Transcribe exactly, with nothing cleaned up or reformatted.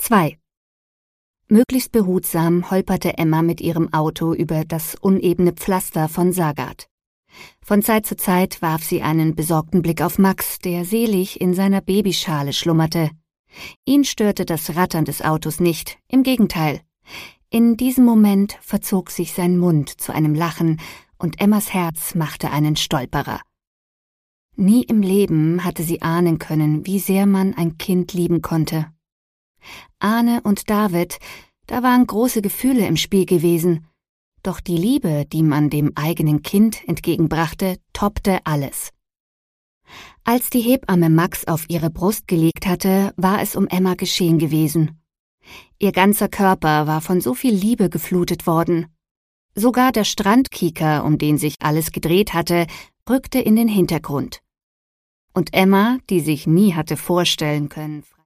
zwei. Möglichst behutsam holperte Emma mit ihrem Auto über das unebene Pflaster von Sagat. Von Zeit zu Zeit warf sie einen besorgten Blick auf Max, der selig in seiner Babyschale schlummerte. Ihn störte das Rattern des Autos nicht, im Gegenteil. In diesem Moment verzog sich sein Mund zu einem Lachen und Emmas Herz machte einen Stolperer. Nie im Leben hatte sie ahnen können, wie sehr man ein Kind lieben konnte. Arne und David, da waren große Gefühle im Spiel gewesen, doch die Liebe, die man dem eigenen Kind entgegenbrachte, toppte alles. Als die Hebamme Max auf ihre Brust gelegt hatte, war es um Emma geschehen gewesen. Ihr ganzer Körper war von so viel Liebe geflutet worden. Sogar der Strandkieker, um den sich alles gedreht hatte, rückte in den Hintergrund. Und Emma, die sich nie hatte vorstellen können,